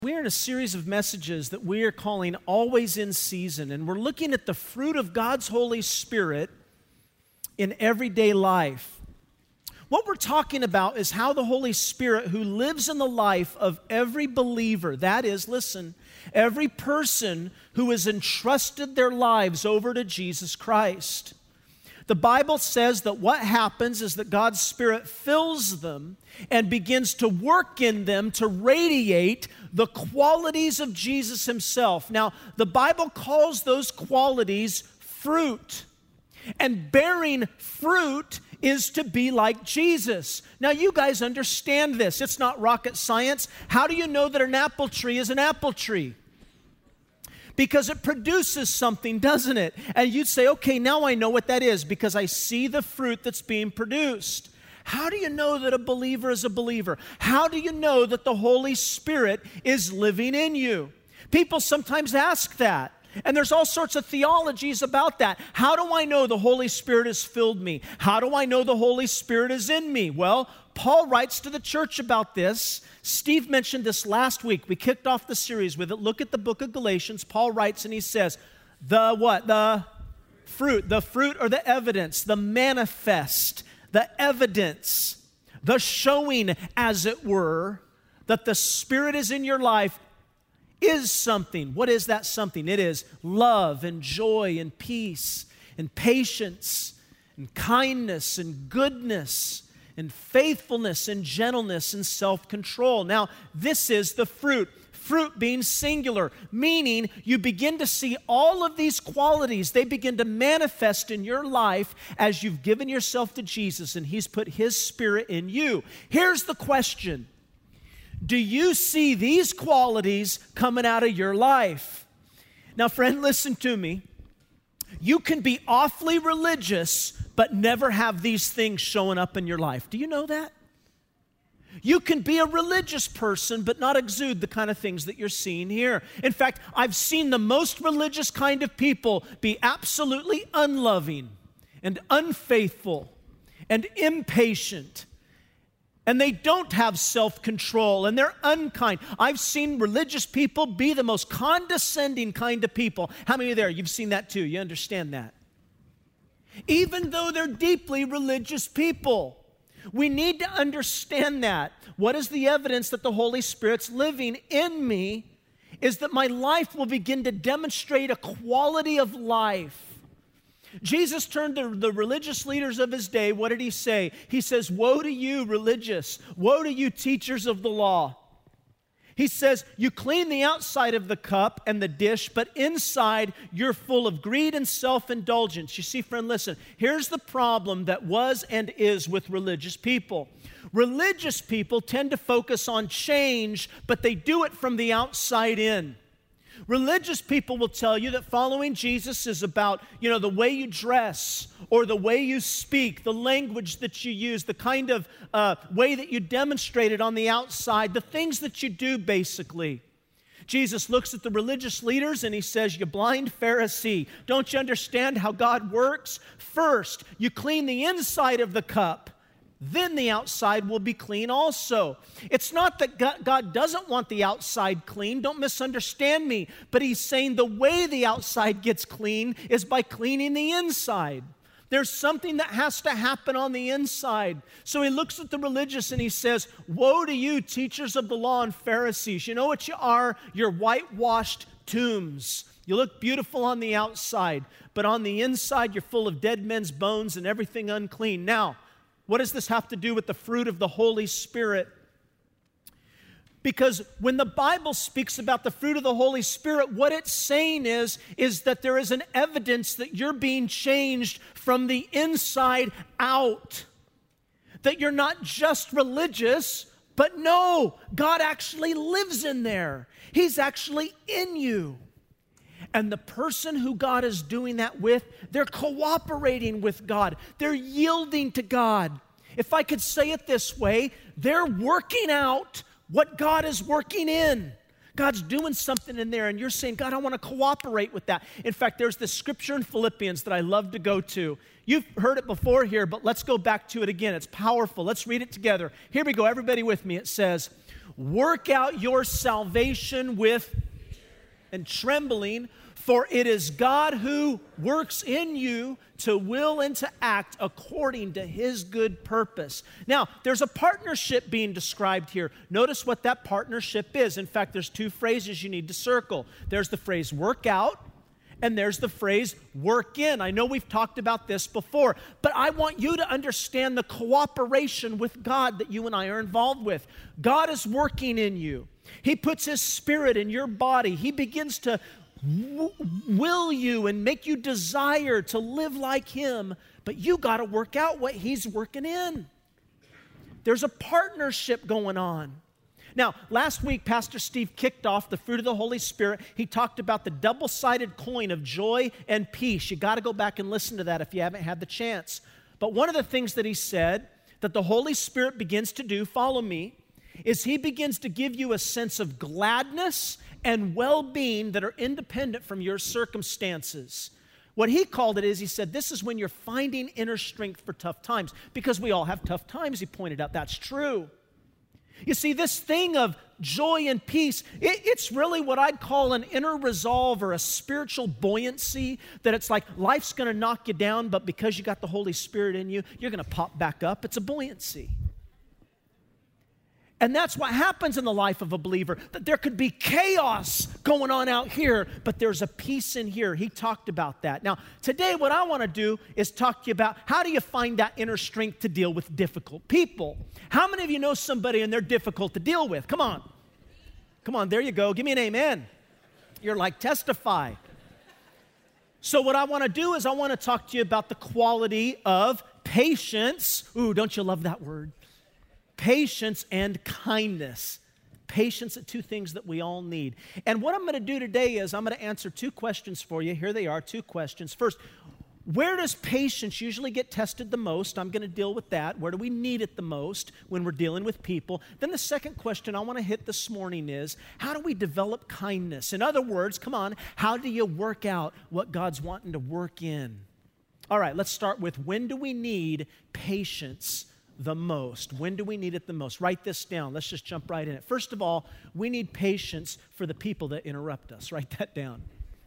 We're in a series of messages that we are calling Always in Season, and we're looking at the fruit of God's Holy Spirit in everyday life. What we're talking about is how the Holy Spirit, who lives in the life of every believer, that is, listen, every person who has entrusted their lives over to Jesus Christ. The Bible says that what happens is that God's Spirit fills them and begins to work in them to radiate the qualities of Jesus Himself. Now, the Bible calls those qualities fruit. And bearing fruit is to be like Jesus. Now, you guys understand this. It's not rocket science. How do you know that an apple tree is an apple tree? Because it produces something, doesn't it? And you'd say, okay, now I know what that is because I see the fruit that's being produced. How do you know that a believer is a believer? How do you know that the Holy Spirit is living in you? People sometimes ask that. And there's all sorts of theologies about that. How do I know the Holy Spirit has filled me? How do I know the Holy Spirit is in me? Well, Paul writes to the church about this. Steve mentioned this last week. We kicked off the series with it. Look at the book of Galatians. Paul writes and he says, the what? The fruit or the evidence, the manifest, the evidence, the showing, as it were, that the Spirit is in your life is something. What is that something? It is love and joy and peace and patience and kindness and goodness and faithfulness and gentleness and self-control. Now, this is the fruit. Fruit being singular, meaning you begin to see all of these qualities. They begin to manifest in your life as you've given yourself to Jesus and He's put His Spirit in you. Here's the question. Do you see these qualities coming out of your life? Now, friend, listen to me. You can be awfully religious, but never have these things showing up in your life. Do you know that? You can be a religious person, but not exude the kind of things that you're seeing here. In fact, I've seen the most religious kind of people be absolutely unloving and unfaithful and impatient. And they don't have self-control, and they're unkind. I've seen religious people be the most condescending kind of people. How many of you there? You've seen that too. You understand that. Even though they're deeply religious people. We need to understand that. What is the evidence that the Holy Spirit's living in me is that my life will begin to demonstrate a quality of life. Jesus turned to the religious leaders of His day. What did He say? He says, woe to you, religious. Woe to you, teachers of the law. He says, you clean the outside of the cup and the dish, but inside you're full of greed and self-indulgence. You see, friend, listen. Here's the problem that was and is with religious people. Religious people tend to focus on change, but they do it from the outside in. Religious people will tell you that following Jesus is about, the way you dress or the way you speak, the language that you use, the kind of way that you demonstrate it on the outside, the things that you do basically. Jesus looks at the religious leaders and He says, you blind Pharisee, don't you understand how God works? First, you clean the inside of the cup. Then the outside will be clean also. It's not that God doesn't want the outside clean. Don't misunderstand me. But He's saying the way the outside gets clean is by cleaning the inside. There's something that has to happen on the inside. So He looks at the religious and He says, woe to you, teachers of the law and Pharisees. You know what you are? You're whitewashed tombs. You look beautiful on the outside, but on the inside you're full of dead men's bones and everything unclean. Now, what does this have to do with the fruit of the Holy Spirit? Because when the Bible speaks about the fruit of the Holy Spirit, what it's saying is that there is an evidence that you're being changed from the inside out. That you're not just religious, but no, God actually lives in there. He's actually in you. And the person who God is doing that with, they're cooperating with God. They're yielding to God. If I could say it this way, they're working out what God is working in. God's doing something in there, and you're saying, God, I want to cooperate with that. In fact, there's this scripture in Philippians that I love to go to. You've heard it before here, but let's go back to it again. It's powerful. Let's read it together. Here we go. Everybody with me. It says, work out your salvation with and trembling, for it is God who works in you to will and to act according to his good purpose. Now, there's a partnership being described here. Notice what that partnership is. In fact, there's two phrases you need to circle. There's the phrase work out, and there's the phrase work in. I know we've talked about this before, but I want you to understand the cooperation with God that you and I are involved with. God is working in you. He puts his spirit in your body. He begins to will you and make you desire to live like him, but you got to work out what he's working in. There's a partnership going on. Now, last week, Pastor Steve kicked off the fruit of the Holy Spirit. He talked about the double-sided coin of joy and peace. You got to go back and listen to that if you haven't had the chance. But one of the things that he said that the Holy Spirit begins to do, follow me, is he begins to give you a sense of gladness and well-being that are independent from your circumstances. What he called it is, he said, this is when you're finding inner strength for tough times. Because we all have tough times, he pointed out. That's true. You see, this thing of joy and peace, it's really what I'd call an inner resolve or a spiritual buoyancy, that it's like life's going to knock you down, but because you got the Holy Spirit in you, you're going to pop back up. It's a buoyancy. And that's what happens in the life of a believer, that there could be chaos going on out here, but there's a peace in here. He talked about that. Now, today what I want to do is talk to you about how do you find that inner strength to deal with difficult people. How many of you know somebody and they're difficult to deal with? Come on. Come on, there you go. Give me an amen. You're like, testify. So what I want to do is I want to talk to you about the quality of patience. Ooh, don't you love that word? Patience and kindness. Patience are two things that we all need. And what I'm going to do today is I'm going to answer two questions for you. Here they are, two questions. First, where does patience usually get tested the most? I'm going to deal with that. Where do we need it the most when we're dealing with people? Then the second question I want to hit this morning is, how do we develop kindness? In other words, come on, how do you work out what God's wanting to work in? All right, let's start with, when do we need patience the most? When do we need it the most? Write this down. Let's just jump right in it. First of all, we need patience for the people that interrupt us. Write that down.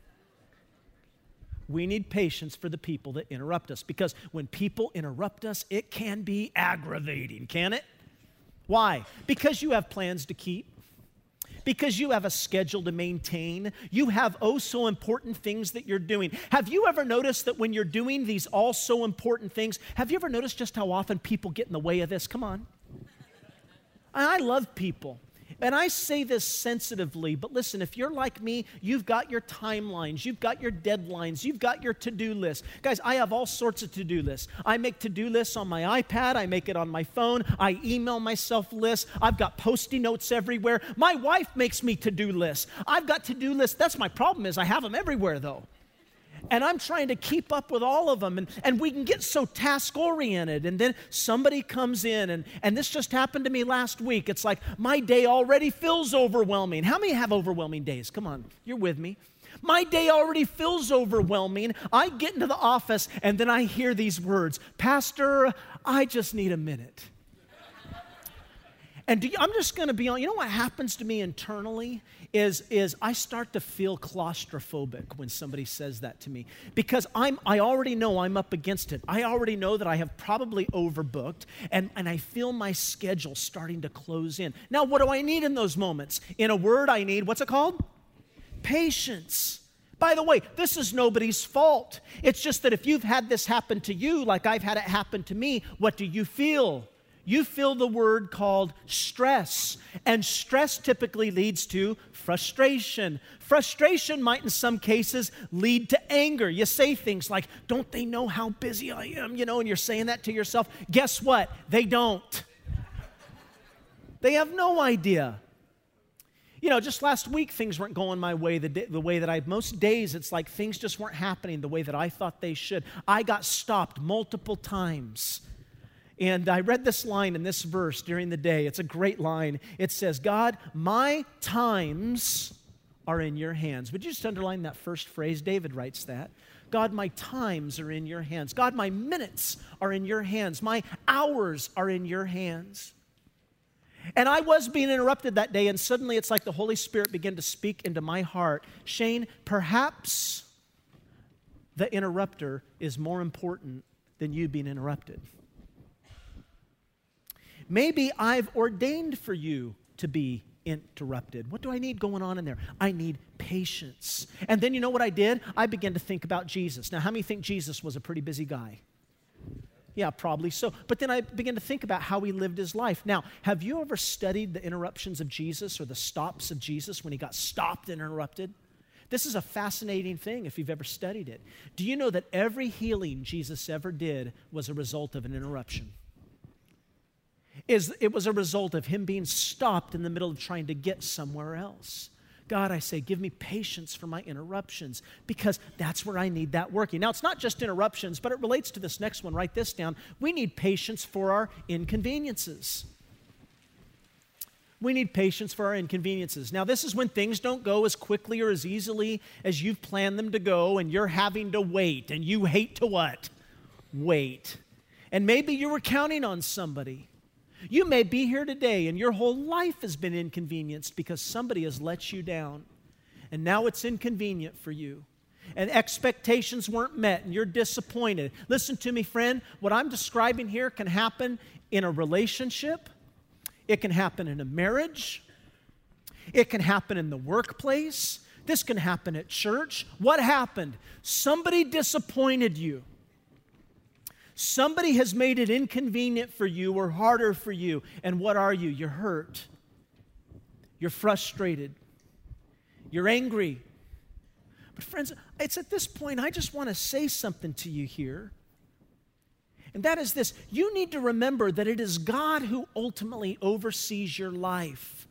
We need patience for the people that interrupt us, because when people interrupt us, it can be aggravating, can it? Why? Because you have plans to keep. Because you have a schedule to maintain. You have oh so important things that you're doing. Have you ever noticed that when you're doing these all so important things, have you ever noticed just how often people get in the way of this? Come on. I love people. And I say this sensitively, but listen, if you're like me, you've got your timelines, you've got your deadlines, you've got your to-do list. Guys, I have all sorts of to-do lists. I make to-do lists on my iPad, I make it on my phone, I email myself lists, I've got Post-it notes everywhere. My wife makes me to-do lists. I've got to-do lists. That's my problem, is I have them everywhere though. And I'm trying to keep up with all of them. And we can get so task-oriented. And then somebody comes in, and this just happened to me last week. It's like my day already feels overwhelming. How many have overwhelming days? Come on, you're with me. My day already feels overwhelming. I get into the office, and then I hear these words, Pastor, I just need a minute. And I'm just going to be honest. You know what happens to me internally is I start to feel claustrophobic when somebody says that to me, because I already know I'm up against it. I already know that I have probably overbooked, and I feel my schedule starting to close in. Now, what do I need in those moments? In a word, I need, what's it called? Patience. By the way, this is nobody's fault. It's just that if you've had this happen to you, like I've had it happen to me, what do you feel? You feel the word called stress. And stress typically leads to frustration. Frustration might in some cases lead to anger. You say things like, don't they know how busy I am? You know, and you're saying that to yourself. Guess what? They don't. They have no idea. You know, just last week, things weren't going my way the way that most days, it's like things just weren't happening the way that I thought they should. I got stopped multiple times. And I read this line in this verse during the day. It's a great line. It says, God, my times are in your hands. Would you just underline that first phrase? David writes that. God, my times are in your hands. God, my minutes are in your hands. My hours are in your hands. And I was being interrupted that day, and suddenly it's like the Holy Spirit began to speak into my heart. Shane, perhaps the interrupter is more important than you being interrupted. Maybe I've ordained for you to be interrupted. What do I need going on in there? I need patience. And then you know what I did? I began to think about Jesus. Now, how many think Jesus was a pretty busy guy? Yeah, probably so. But then I began to think about how he lived his life. Now, have you ever studied the interruptions of Jesus or the stops of Jesus when he got stopped and interrupted? This is a fascinating thing if you've ever studied it. Do you know that every healing Jesus ever did was a result of an interruption? It was a result of him being stopped in the middle of trying to get somewhere else. God, I say, give me patience for my interruptions because that's where I need that working. Now, it's not just interruptions, but it relates to this next one. Write this down. We need patience for our inconveniences. We need patience for our inconveniences. Now, this is when things don't go as quickly or as easily as you've planned them to go, and you're having to wait, and you hate to what? Wait. And maybe you were counting on somebody. You may be here today and your whole life has been inconvenienced because somebody has let you down. And now it's inconvenient for you. And expectations weren't met and you're disappointed. Listen to me, friend. What I'm describing here can happen in a relationship. It can happen in a marriage. It can happen in the workplace. This can happen at church. What happened? Somebody disappointed you. Somebody has made it inconvenient for you or harder for you. And what are you? You're hurt. You're frustrated. You're angry. But friends, it's at this point I just want to say something to you here. And that is this. You need to remember that it is God who ultimately oversees your life.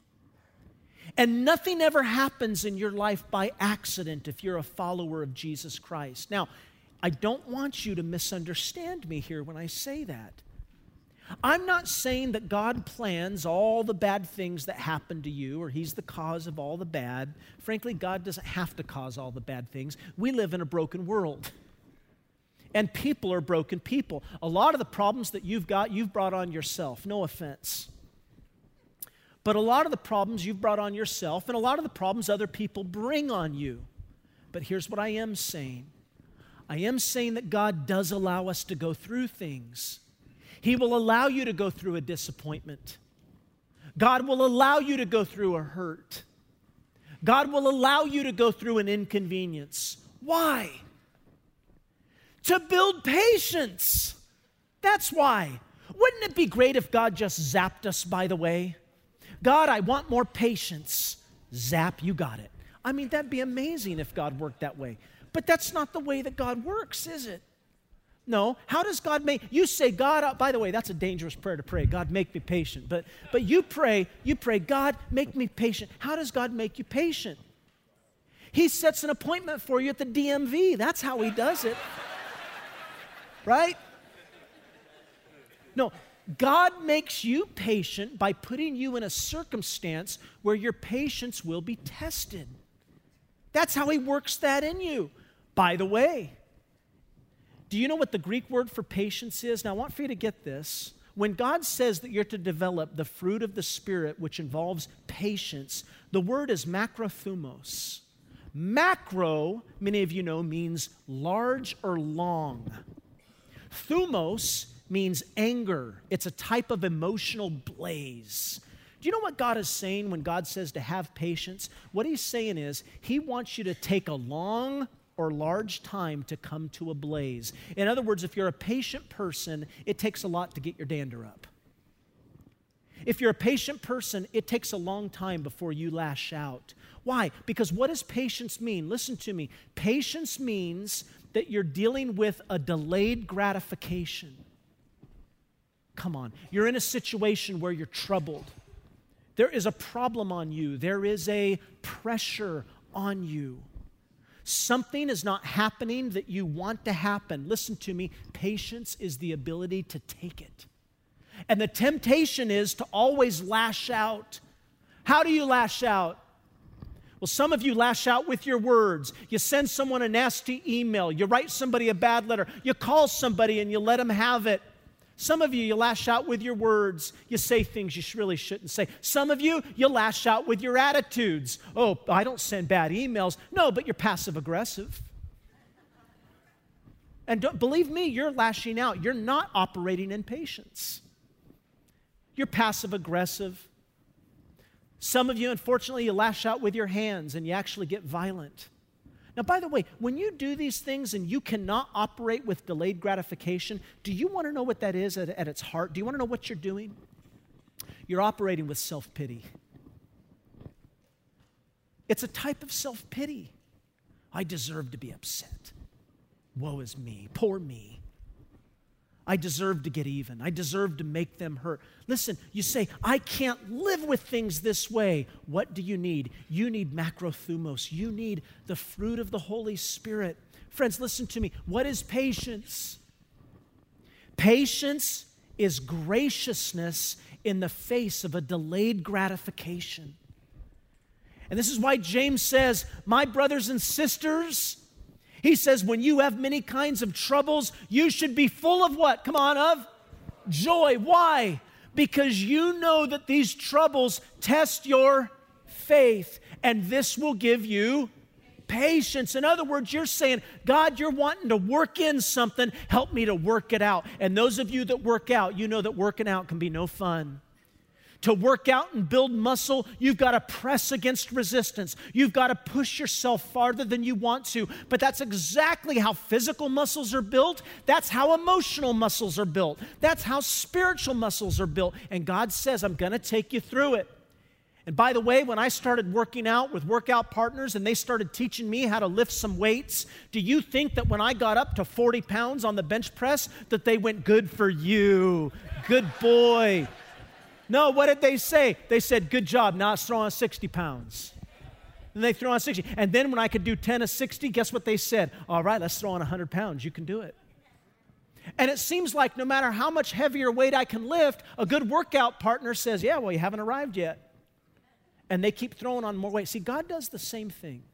And nothing ever happens in your life by accident if you're a follower of Jesus Christ. Now, I don't want you to misunderstand me here when I say that. I'm not saying that God plans all the bad things that happen to you or he's the cause of all the bad. Frankly, God doesn't have to cause all the bad things. We live in a broken world. And people are broken people. A lot of the problems that you've brought on yourself. No offense. But a lot of the problems you've brought on yourself and a lot of the problems other people bring on you. But here's what I am saying. I am saying that God does allow us to go through things. He will allow you to go through a disappointment. God will allow you to go through a hurt. God will allow you to go through an inconvenience. Why? To build patience. That's why. Wouldn't it be great if God just zapped us, by the way? God, I want more patience. Zap, you got it. I mean, that'd be amazing if God worked that way. But that's not the way that God works, is it? No. How does God make, you say, God, by the way, that's a dangerous prayer to pray. God, make me patient. But you pray, God, make me patient. How does God make you patient? He sets an appointment for you at the DMV. That's how he does it. Right? No. God makes you patient by putting you in a circumstance where your patience will be tested. That's how he works that in you. By the way, do you know what the Greek word for patience is? Now, I want for you to get this. When God says that you're to develop the fruit of the Spirit, which involves patience, the word is makrothumos. Macro, many of you know, means large or long. Thumos means anger. It's a type of emotional blaze. Do you know what God is saying when God says to have patience? What he's saying is he wants you to take a long or large time to come to a blaze. In other words, if you're a patient person, it takes a lot to get your dander up. If you're a patient person, it takes a long time before you lash out. Why? Because what does patience mean? Listen to me. Patience means that you're dealing with a delayed gratification. Come on. You're in a situation where you're troubled. There is a problem on you. There is a pressure on you. Something is not happening that you want to happen. Listen to me. Patience is the ability to take it. And the temptation is to always lash out. How do you lash out? Well, some of you lash out with your words. You send someone a nasty email. You write somebody a bad letter. You call somebody and you let them have it. Some of you, you lash out with your words. You say things you really shouldn't say. Some of you, you lash out with your attitudes. Oh, I don't send bad emails. No, but you're passive aggressive. And believe me, you're lashing out. You're not operating in patience. You're passive aggressive. Some of you, unfortunately, you lash out with your hands and you actually get violent. Now, by the way, when you do these things and you cannot operate with delayed gratification, do you want to know what that is at its heart? Do you want to know what you're doing? You're operating with self-pity. It's a type of self-pity. I deserve to be upset. Woe is me, poor me. I deserve to get even. I deserve to make them hurt. Listen, you say, I can't live with things this way. What do you need? You need macrothumos. You need the fruit of the Holy Spirit. Friends, listen to me. What is patience? Patience is graciousness in the face of a delayed gratification. And this is why James says, my brothers and sisters, he says, when you have many kinds of troubles, you should be full of what? Come on, of joy. Why? Because you know that these troubles test your faith, and this will give you patience. In other words, you're saying, God, you're wanting to work in something. Help me to work it out. And those of you that work out, you know that working out can be no fun. To work out and build muscle, you've got to press against resistance. You've got to push yourself farther than you want to. But that's exactly how physical muscles are built. That's how emotional muscles are built. That's how spiritual muscles are built. And God says, I'm going to take you through it. And by the way, when I started working out with workout partners and they started teaching me how to lift some weights, do you think that when I got up to 40 pounds on the bench press that they went, good for you, good boy? No, what did they say? They said, good job, now let's throw on 60 pounds. And they threw on 60. And then when I could do 10 of 60, guess what they said? All right, let's throw on 100 pounds. You can do it. And it seems like no matter how much heavier weight I can lift, a good workout partner says, yeah, well, you haven't arrived yet. And they keep throwing on more weight. See, God does the same thing.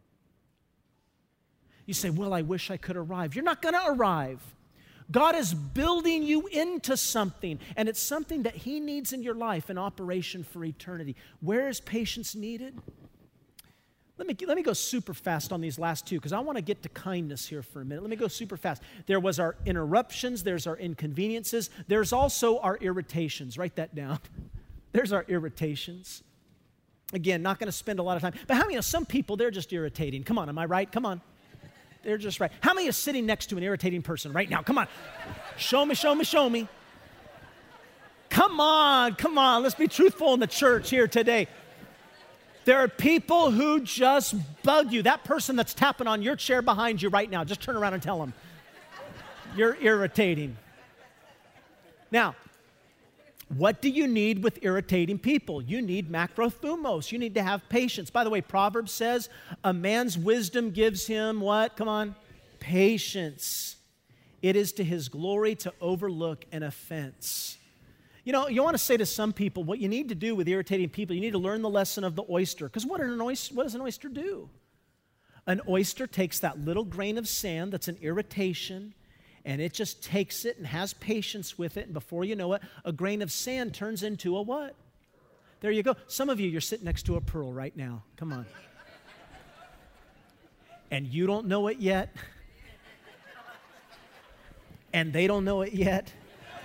You say, well, I wish I could arrive. You're not going to arrive. God is building you into something, and it's something that He needs in your life in operation for eternity. Where is patience needed? Let me go super fast on these last two because I want to get to kindness here for a minute. Let me go super fast. There was our interruptions. There's our inconveniences. There's also our irritations. Write that down. There's our irritations. Again, not going to spend a lot of time. But how many of some people, they're just irritating? Come on, am I right? Come on. They're just right. How many are sitting next to an irritating person right now? Come on. Show me, show me, show me. Come on, come on. Let's be truthful in the church here today. There are people who just bug you. That person that's tapping on your chair behind you right now, just turn around and tell them, you're irritating. Now, what do you need with irritating people? You need macrothumos. You need to have patience. By the way, Proverbs says, a man's wisdom gives him what? Come on. Patience. It is to his glory to overlook an offense. You know, you want to say to some people, what you need to do with irritating people, you need to learn the lesson of the oyster. Because what does an oyster do? An oyster takes that little grain of sand that's an irritation, and it just takes it and has patience with it. And before you know it, a grain of sand turns into a what? There you go. Some of you, you're sitting next to a pearl right now. Come on. And you don't know it yet. And they don't know it yet.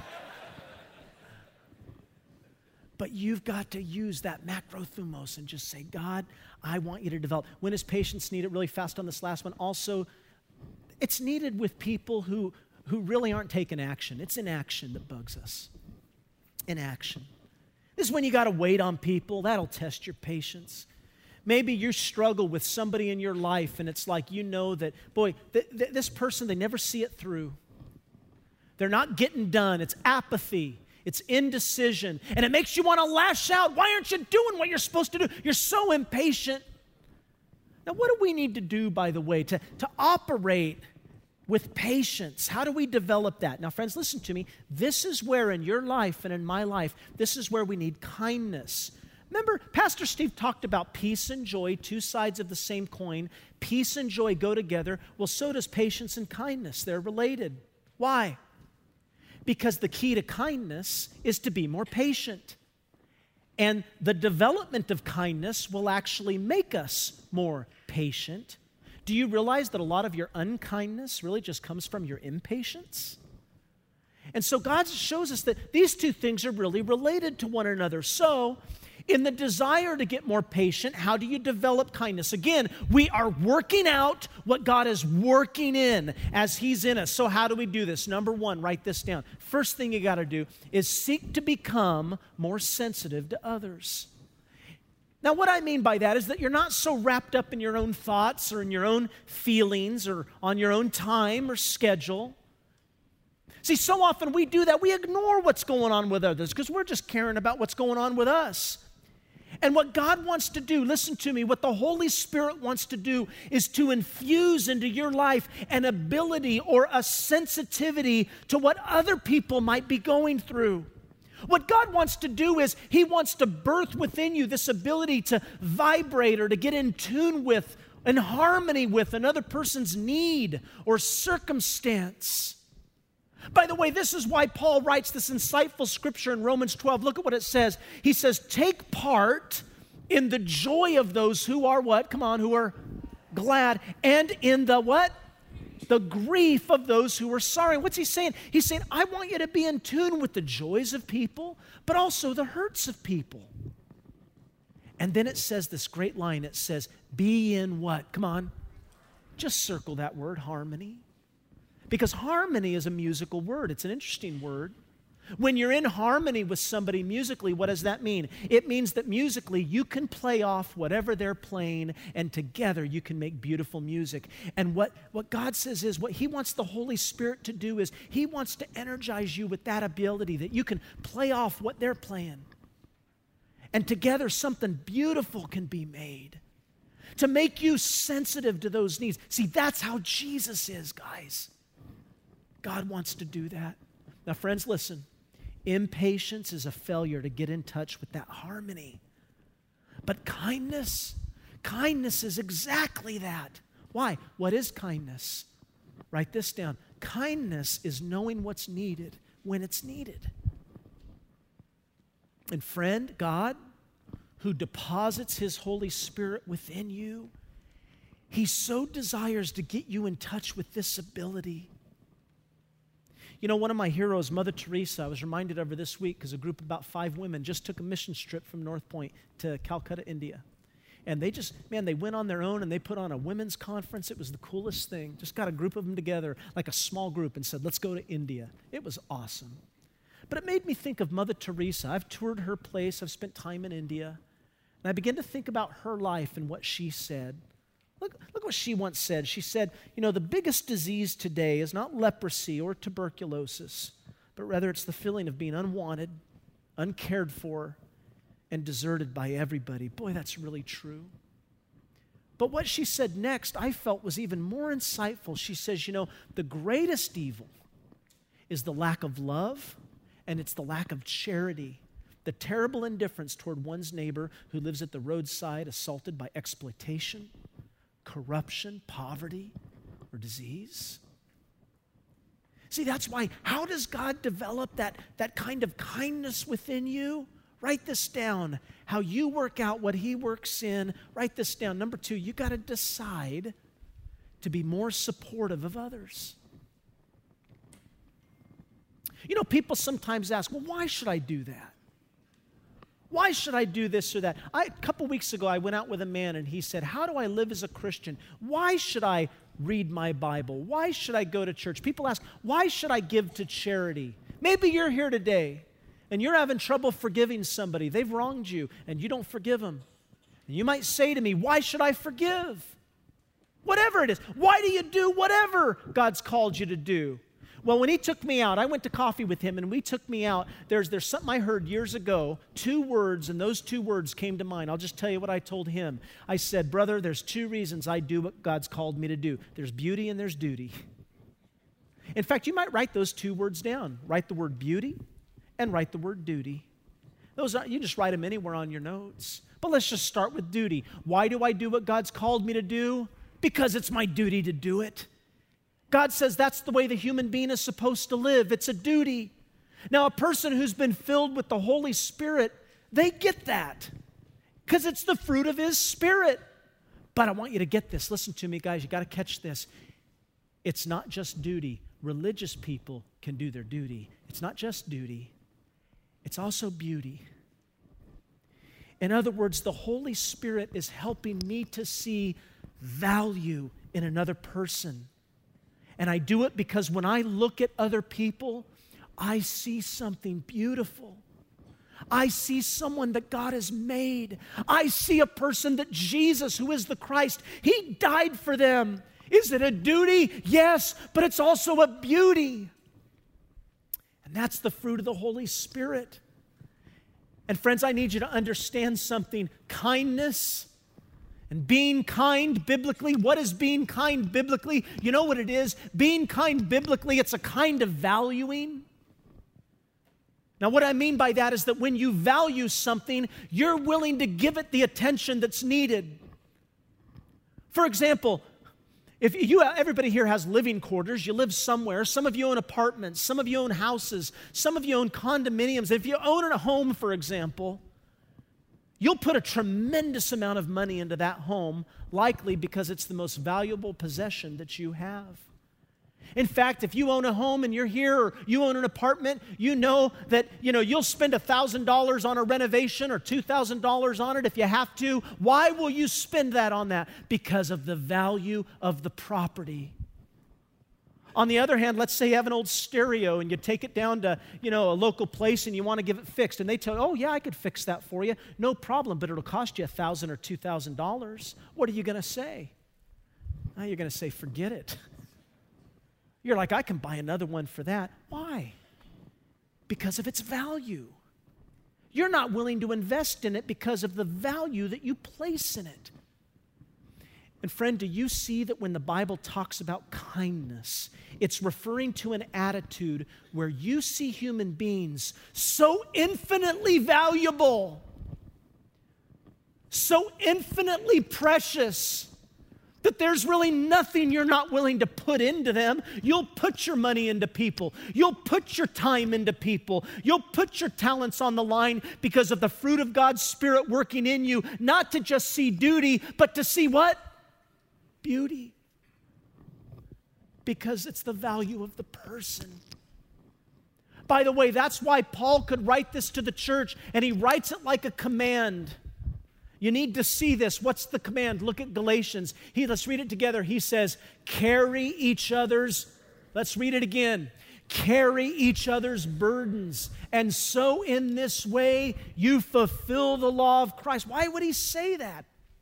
But you've got to use that macrothumos and just say, God, I want you to develop. When is patience needed? Really fast on this last one. Also, it's needed with people who really aren't taking action. It's inaction that bugs us. Inaction. This is when you got to wait on people. That'll test your patience. Maybe you struggle with somebody in your life and it's like you know that, boy, this person, they never see it through. They're not getting done. It's apathy. It's indecision. And it makes you want to lash out. Why aren't you doing what you're supposed to do? You're so impatient. Now, what do we need to do, by the way, to operate with patience? How do we develop that? Now, friends, listen to me. This is where in your life and in my life, this is where we need kindness. Remember, Pastor Steve talked about peace and joy, two sides of the same coin. Peace and joy go together. Well, so does patience and kindness. They're related. Why? Because the key to kindness is to be more patient. And the development of kindness will actually make us more patient. Do you realize that a lot of your unkindness really just comes from your impatience? And so God shows us that these two things are really related to one another. So, in the desire to get more patient, how do you develop kindness? Again, we are working out what God is working in as He's in us. So how do we do this? Number one, write this down. First thing you got to do is seek to become more sensitive to others. Now, what I mean by that is that you're not so wrapped up in your own thoughts or in your own feelings or on your own time or schedule. See, so often we do that. We ignore what's going on with others because we're just caring about what's going on with us. And what God wants to do, listen to me, what the Holy Spirit wants to do is to infuse into your life an ability or a sensitivity to what other people might be going through. What God wants to do is He wants to birth within you this ability to vibrate or to get in tune with, in harmony with another person's need or circumstance. By the way, this is why Paul writes this insightful scripture in Romans 12. Look at what it says. He says, take part in the joy of those who are what? Come on, who are glad. And in the what? The grief of those who are sorry. What's he saying? He's saying, I want you to be in tune with the joys of people, but also the hurts of people. And then it says this great line. It says, be in what? Come on. Just circle that word, harmony. Because harmony is a musical word. It's an interesting word. When you're in harmony with somebody musically, what does that mean? It means that musically you can play off whatever they're playing, and together you can make beautiful music. And what God says is, what He wants the Holy Spirit to do is He wants to energize you with that ability that you can play off what they're playing. And together something beautiful can be made to make you sensitive to those needs. See, that's how Jesus is, guys. God wants to do that. Now, friends, listen. Impatience is a failure to get in touch with that harmony. But kindness is exactly that. Why? What is kindness? Write this down. Kindness is knowing what's needed when it's needed. And friend, God, who deposits His Holy Spirit within you, He so desires to get you in touch with this ability. You know, one of my heroes, Mother Teresa, I was reminded of her this week because a group of about 5 women just took a mission trip from North Point to Calcutta, India. And they went on their own and they put on a women's conference. It was the coolest thing. Just got a group of them together, like a small group, and said, let's go to India. It was awesome. But it made me think of Mother Teresa. I've toured her place. I've spent time in India. And I began to think about her life and what she said. Look what she once said. She said, you know, the biggest disease today is not leprosy or tuberculosis, but rather it's the feeling of being unwanted, uncared for, and deserted by everybody. Boy, that's really true. But what she said next, I felt was even more insightful. She says, you know, the greatest evil is the lack of love, and it's the lack of charity. The terrible indifference toward one's neighbor who lives at the roadside, assaulted by exploitation, corruption, poverty, or disease. See, that's why, how does God develop that kind of kindness within you? Write this down. How you work out what He works in. Write this down. Number 2, you got to decide to be more supportive of others. You know, people sometimes ask, well, why should I do that? Why should I do this or that? A couple weeks ago, I went out with a man and he said, how do I live as a Christian? Why should I read my Bible? Why should I go to church? People ask, why should I give to charity? Maybe you're here today and you're having trouble forgiving somebody. They've wronged you and you don't forgive them. And you might say to me, why should I forgive? Whatever it is. Why do you do whatever God's called you to do? Well, when he took me out, I went to coffee with him, and we took me out. There's something I heard years ago, 2 words, and those 2 words came to mind. I'll just tell you what I told him. I said, brother, there's 2 reasons I do what God's called me to do. There's beauty and there's duty. In fact, you might write those 2 words down. Write the word beauty and write the word duty. You just write them anywhere on your notes. But let's just start with duty. Why do I do what God's called me to do? Because it's my duty to do it. God says that's the way the human being is supposed to live. It's a duty. Now, a person who's been filled with the Holy Spirit, they get that because it's the fruit of His Spirit. But I want you to get this. Listen to me, guys. You got to catch this. It's not just duty. Religious people can do their duty. It's not just duty. It's also beauty. In other words, the Holy Spirit is helping me to see value in another person. And I do it because when I look at other people, I see something beautiful. I see someone that God has made. I see a person that Jesus, who is the Christ, He died for them. Is it a duty? Yes, but it's also a beauty. And that's the fruit of the Holy Spirit. And friends, I need you to understand something. Kindness and being kind biblically. What is being kind biblically? You know what it is? Being kind biblically, it's a kind of valuing. Now, what I mean by that is that when you value something, you're willing to give it the attention that's needed. For example, everybody here has living quarters, you live somewhere. Some of you own apartments, some of you own houses, some of you own condominiums. If you own a home, for example, you'll put a tremendous amount of money into that home, likely because it's the most valuable possession that you have. In fact, if you own a home and you're here, or you own an apartment, you know that you'll spend $1,000 on a renovation or $2,000 on it if you have to. Why will you spend that on that? Because of the value of the property. On the other hand, let's say you have an old stereo and you take it down to a local place and you want to give it fixed, and they tell you, oh yeah, I could fix that for you, no problem, but it'll cost you $1,000 or $2,000. What are you going to say? Oh, you're going to say, forget it. You're like, I can buy another one for that. Why? Because of its value. You're not willing to invest in it because of the value that you place in it. And friend, do you see that when the Bible talks about kindness, it's referring to an attitude where you see human beings so infinitely valuable, so infinitely precious, that there's really nothing you're not willing to put into them. You'll put your money into people. You'll put your time into people. You'll put your talents on the line because of the fruit of God's Spirit working in you, not to just see duty, but to see what? Beauty. Because it's the value of the person. By the way, that's why Paul could write this to the church, and he writes it like a command. You need to see this. What's the command? Look at Galatians. Let's read it together. He says, carry each other's, let's read it again. Carry each other's burdens. And so in this way, you fulfill the law of Christ. Why would he say that?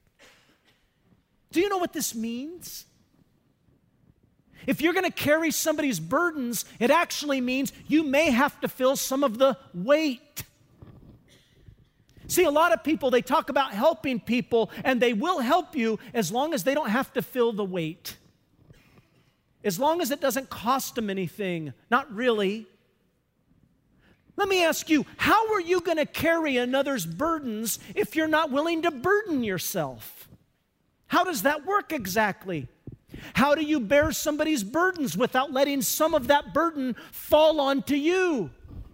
Do you know what this means? If you're going to carry somebody's burdens, it actually means you may have to feel some of the weight. See, a lot of people, they talk about helping people, and they will help you as long as they don't have to feel the weight. As long as it doesn't cost them anything. Not really. Let me ask you, how are you going to carry another's burdens if you're not willing to burden yourself? How does that work exactly? How do you bear somebody's burdens without letting some of that burden fall onto you?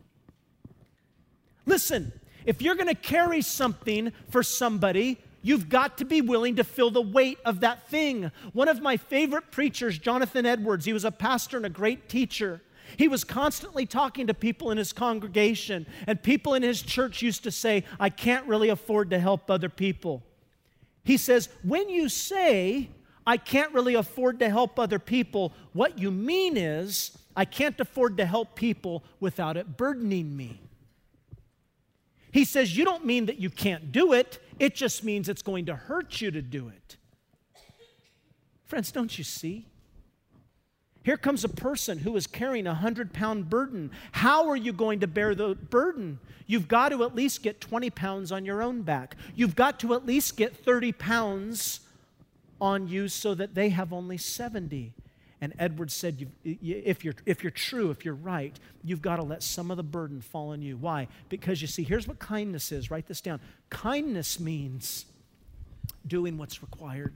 Listen. If you're going to carry something for somebody, you've got to be willing to feel the weight of that thing. One of my favorite preachers, Jonathan Edwards, he was a pastor and a great teacher. He was constantly talking to people in his congregation, and people in his church used to say, I can't really afford to help other people. He says, when you say, I can't really afford to help other people, what you mean is, I can't afford to help people without it burdening me. He says, you don't mean that you can't do it. It just means it's going to hurt you to do it. Friends, don't you see? Here comes a person who is carrying a 100-pound burden. How are you going to bear the burden? You've got to at least get 20 pounds on your own back. You've got to at least get 30 pounds on you so that they have only 70. And Edwards said, if you're true, if you're right, you've got to let some of the burden fall on you. Why? Because you see, here's what kindness is. Write this down. Kindness means doing what's required.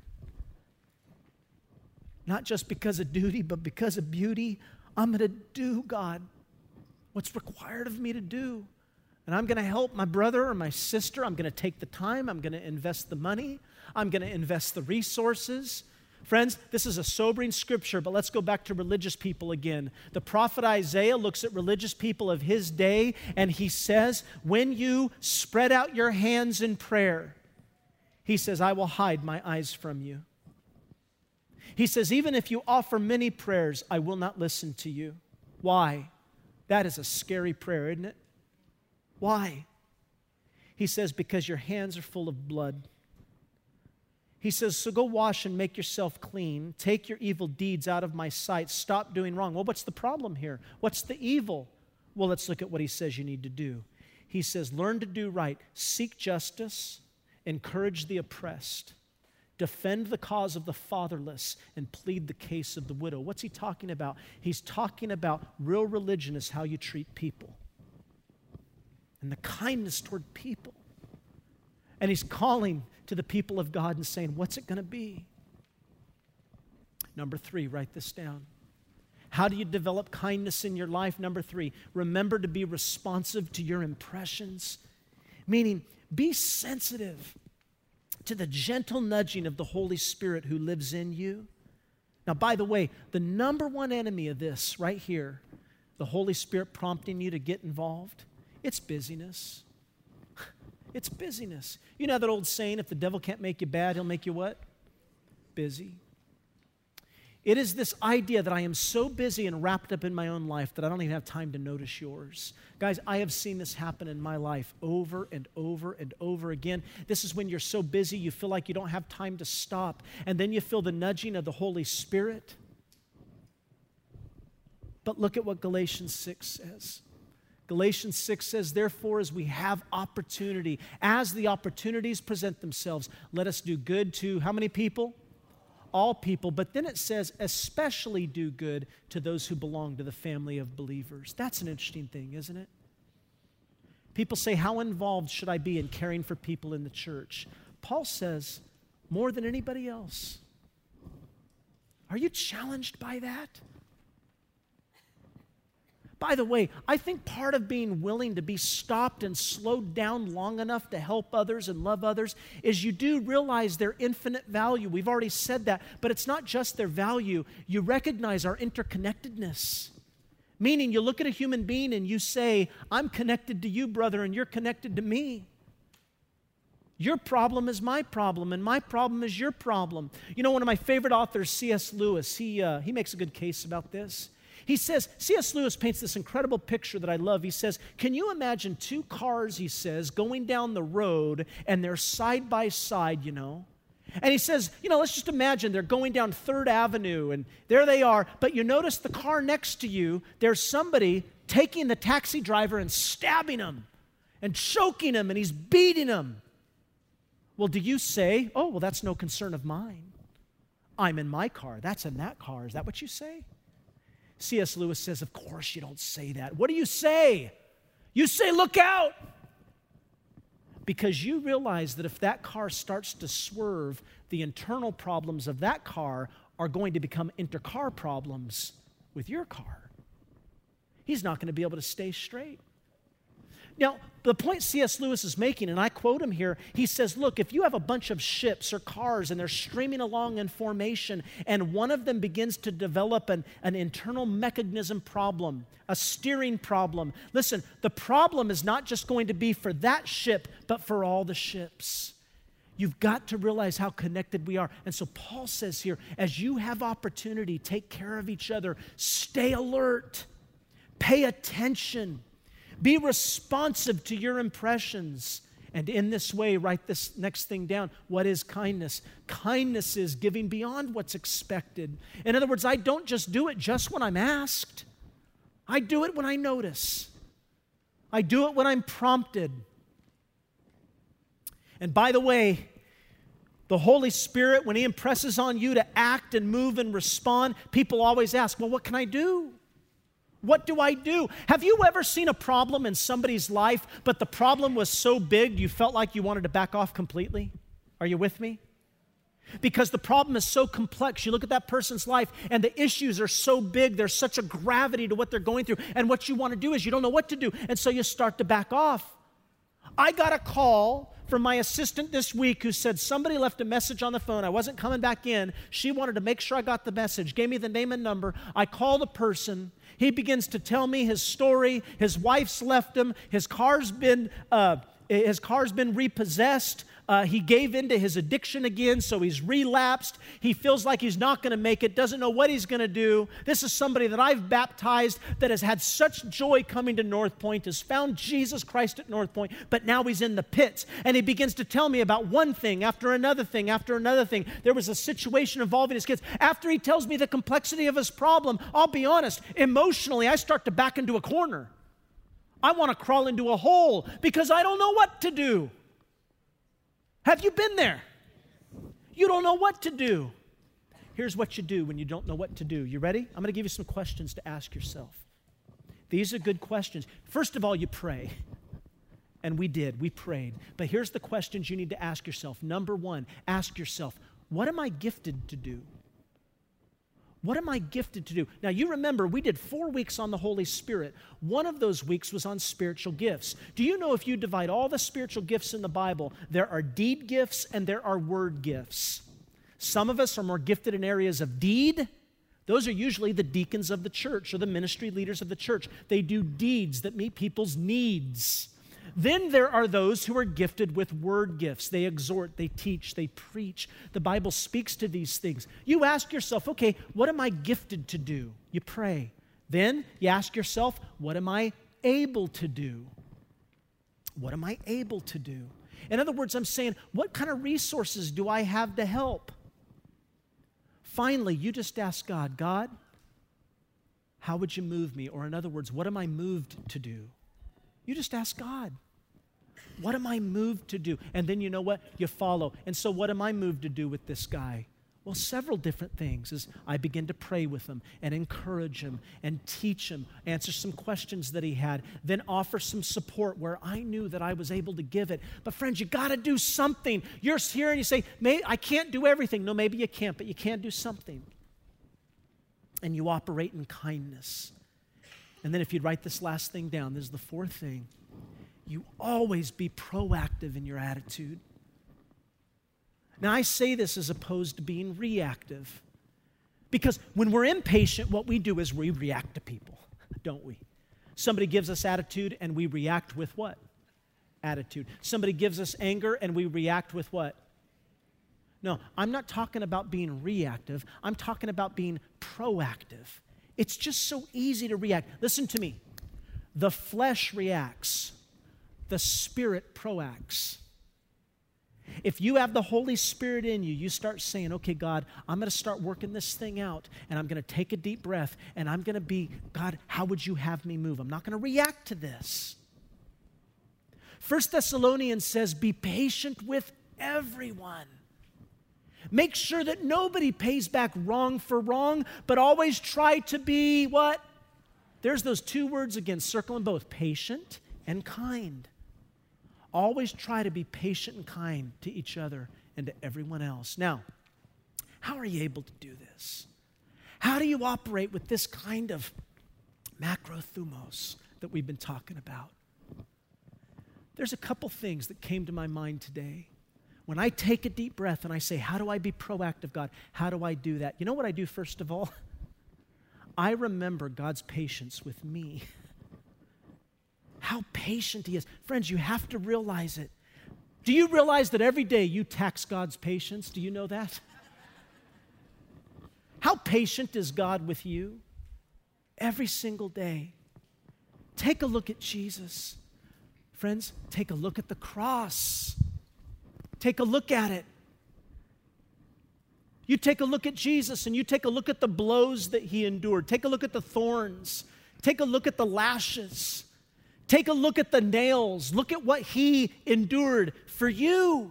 Not just because of duty, but because of beauty. I'm going to do, God, what's required of me to do. And I'm going to help my brother or my sister. I'm going to take the time. I'm going to invest the money. I'm going to invest the resources. Friends, this is a sobering scripture, but let's go back to religious people again. The prophet Isaiah looks at religious people of his day, and he says, when you spread out your hands in prayer, he says, I will hide my eyes from you. He says, even if you offer many prayers, I will not listen to you. Why? That is a scary prayer, isn't it? Why? He says, because your hands are full of blood. He says, so go wash and make yourself clean. Take your evil deeds out of my sight. Stop doing wrong. Well, what's the problem here? What's the evil? Well, let's look at what he says you need to do. He says, learn to do right. Seek justice. Encourage the oppressed. Defend the cause of the fatherless and plead the case of the widow. What's he talking about? He's talking about real religion is how you treat people and the kindness toward people. And he's calling to the people of God and saying, what's it going to be? Number 3, write this down. How do you develop kindness in your life? Number 3, remember to be responsive to your impressions, meaning be sensitive to the gentle nudging of the Holy Spirit who lives in you. Now, by the way, the number one enemy of this right here, the Holy Spirit prompting you to get involved, it's busyness. It's busyness. You know that old saying, if the devil can't make you bad, he'll make you what? Busy. It is this idea that I am so busy and wrapped up in my own life that I don't even have time to notice yours. Guys, I have seen this happen in my life over and over and over again. This is when you're so busy, you feel like you don't have time to stop. And then you feel the nudging of the Holy Spirit. But look at what Galatians 6 says. Galatians 6 says, therefore, as we have opportunity, as the opportunities present themselves, let us do good to how many people? All people. But then it says, especially do good to those who belong to the family of believers. That's an interesting thing, isn't it? People say, how involved should I be in caring for people in the church? Paul says, more than anybody else. Are you challenged by that? By the way, I think part of being willing to be stopped and slowed down long enough to help others and love others is you do realize their infinite value. We've already said that, but it's not just their value. You recognize our interconnectedness. Meaning you look at a human being and you say, I'm connected to you, brother, and you're connected to me. Your problem is my problem, and my problem is your problem. You know, one of my favorite authors, C.S. Lewis, he makes a good case about this. He says, C.S. Lewis paints this incredible picture that I love. He says, can you imagine two cars, he says, going down the road, and they're side by side, you know? And he says, you know, let's just imagine they're going down 3rd Avenue, and there they are, but you notice the car next to you, there's somebody taking the taxi driver and stabbing him and choking him, and he's beating him. Well, do you say, oh, well, that's no concern of mine. I'm in my car. That's in that car. Is that what you say? C.S. Lewis says, of course you don't say that. What do you say? You say, look out. Because you realize that if that car starts to swerve, the internal problems of that car are going to become inter-car problems with your car. He's not going to be able to stay straight. Now, the point C.S. Lewis is making, and I quote him here, he says, look, if you have a bunch of ships or cars and they're streaming along in formation and one of them begins to develop an internal mechanism problem, a steering problem, listen, the problem is not just going to be for that ship, but for all the ships. You've got to realize how connected we are. And so Paul says here, as you have opportunity, take care of each other, stay alert, pay attention. Be responsive to your impressions. And in this way, write this next thing down. What is kindness? Kindness is giving beyond what's expected. In other words, I don't just do it just when I'm asked. I do it when I notice. I do it when I'm prompted. And by the way, the Holy Spirit, when He impresses on you to act and move and respond, people always ask, well, what can I do? What do I do? Have you ever seen a problem in somebody's life, but the problem was so big you felt like you wanted to back off completely? Are you with me? Because the problem is so complex. You look at that person's life and the issues are so big. There's such a gravity to what they're going through. And what you want to do is you don't know what to do. And so you start to back off. I got a call from my assistant this week who said somebody left a message on the phone. I wasn't coming back in. She wanted to make sure I got the message, gave me the name and number. I call the person. He begins to tell me his story. His wife's left him. His car's been repossessed. He gave in to his addiction again, so he's relapsed. He feels like he's not going to make it, doesn't know what he's going to do. This is somebody that I've baptized that has had such joy coming to North Point, has found Jesus Christ at North Point, but now he's in the pits. And he begins to tell me about one thing after another thing after another thing. There was a situation involving his kids. After he tells me the complexity of his problem, I'll be honest, emotionally, I start to back into a corner. I want to crawl into a hole because I don't know what to do. Have you been there? You don't know what to do. Here's what you do when you don't know what to do. You ready? I'm going to give you some questions to ask yourself. These are good questions. First of all, you pray. And we did. We prayed. But here's the questions you need to ask yourself. Number one, ask yourself, what am I gifted to do? What am I gifted to do? Now, you remember, we did 4 weeks on the Holy Spirit. One of those weeks was on spiritual gifts. Do you know if you divide all the spiritual gifts in the Bible, there are deed gifts and there are word gifts? Some of us are more gifted in areas of deed. Those are usually the deacons of the church or the ministry leaders of the church. They do deeds that meet people's needs. Then there are those who are gifted with word gifts. They exhort, they teach, they preach. The Bible speaks to these things. You ask yourself, okay, what am I gifted to do? You pray. Then you ask yourself, what am I able to do? What am I able to do? In other words, I'm saying, what kind of resources do I have to help? Finally, you just ask God, God, how would you move me? Or in other words, what am I moved to do? You just ask God, what am I moved to do? And then you know what? You follow. And so what am I moved to do with this guy? Well, several different things as I begin to pray with him and encourage him and teach him, answer some questions that he had, then offer some support where I knew that I was able to give it. But friends, you got to do something. You're here and you say, I can't do everything. No, maybe you can't, but you can do something. And you operate in kindness. And then if you'd write this last thing down, this is the fourth thing. You always be proactive in your attitude. Now, I say this as opposed to being reactive. Because when we're impatient, what we do is we react to people, don't we? Somebody gives us attitude and we react with what? Attitude. Somebody gives us anger and we react with what? No, I'm not talking about being reactive. I'm talking about being proactive. It's just so easy to react. Listen to me. The flesh reacts. The Spirit proacts. If you have the Holy Spirit in you, you start saying, okay, God, I'm going to start working this thing out, and I'm going to take a deep breath, and I'm going to be, God, how would you have me move? I'm not going to react to this. 1 Thessalonians says, be patient with everyone. Make sure that nobody pays back wrong for wrong, but always try to be what? There's those two words again, circle them both, patient and kind. Always try to be patient and kind to each other and to everyone else. Now, how are you able to do this? How do you operate with this kind of macrothumos that we've been talking about? There's a couple things that came to my mind today. When I take a deep breath and I say, how do I be proactive, God? How do I do that? You know what I do first of all? I remember God's patience with me. How patient He is. Friends, you have to realize it. Do you realize that every day you tax God's patience? Do you know that? How patient is God with you? Every single day. Take a look at Jesus. Friends, take a look at the cross. Take a look at it. You take a look at Jesus and you take a look at the blows that He endured. Take a look at the thorns. Take a look at the lashes. Take a look at the nails. Look at what He endured for you.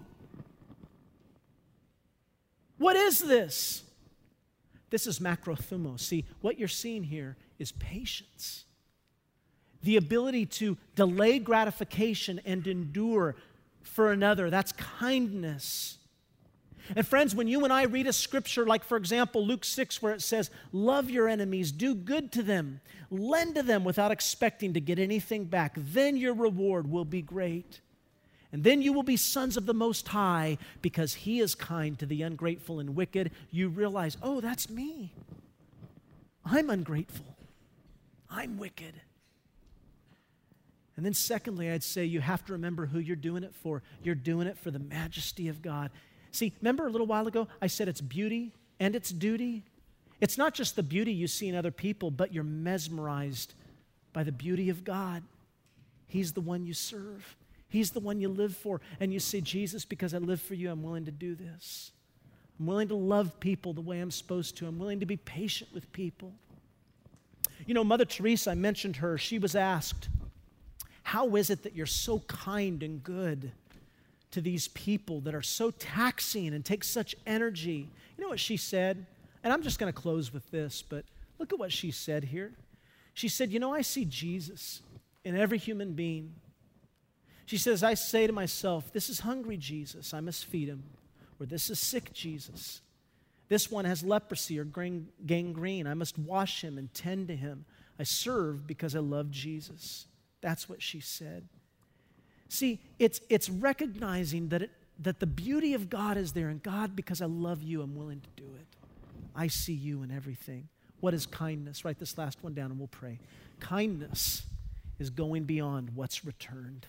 What is this? This is macrothumos. See, what you're seeing here is patience. The ability to delay gratification and endure for another. That's kindness. And friends, when you and I read a scripture like, for example, Luke 6, where it says, love your enemies, do good to them, lend to them without expecting to get anything back, then your reward will be great. And then you will be sons of the Most High because He is kind to the ungrateful and wicked. You realize, oh, that's me. I'm ungrateful. I'm wicked. And then secondly, I'd say you have to remember who you're doing it for. You're doing it for the majesty of God. See, remember a little while ago, I said it's beauty and it's duty. It's not just the beauty you see in other people, but you're mesmerized by the beauty of God. He's the one you serve. He's the one you live for. And you say, Jesus, because I live for you, I'm willing to do this. I'm willing to love people the way I'm supposed to. I'm willing to be patient with people. You know, Mother Teresa, I mentioned her. She was asked, how is it that you're so kind and good to these people that are so taxing and take such energy? You know what she said? And I'm just going to close with this, but look at what she said here. She said, you know, I see Jesus in every human being. She says, I say to myself, this is hungry Jesus, I must feed him. Or this is sick Jesus. This one has leprosy or gangrene. I must wash him and tend to him. I serve because I love Jesus. That's what she said. See, it's recognizing that the beauty of God is there. And God, because I love you, I'm willing to do it. I see you in everything. What is kindness? Write this last one down and we'll pray. Kindness is going beyond what's returned.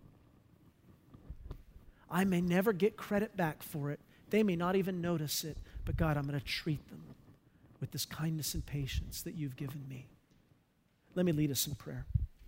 I may never get credit back for it. They may not even notice it. But God, I'm going to treat them with this kindness and patience that you've given me. Let me lead us in prayer.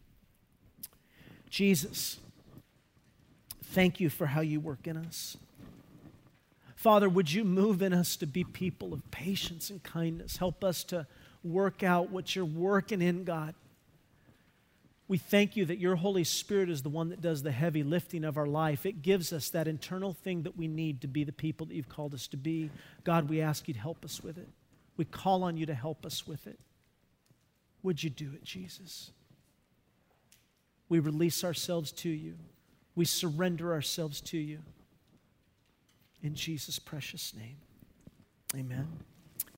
Jesus, thank you for how you work in us. Father, would you move in us to be people of patience and kindness? Help us to work out what you're working in, God. We thank you that your Holy Spirit is the one that does the heavy lifting of our life. It gives us that internal thing that we need to be the people that you've called us to be. God, we ask you to help us with it. We call on you to help us with it. Would you do it, Jesus? We release ourselves to you. We surrender ourselves to you. In Jesus' precious name, amen.